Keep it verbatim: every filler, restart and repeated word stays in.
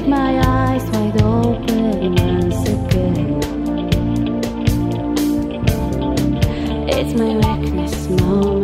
break my eyes wide open once again. It's my weakness moment.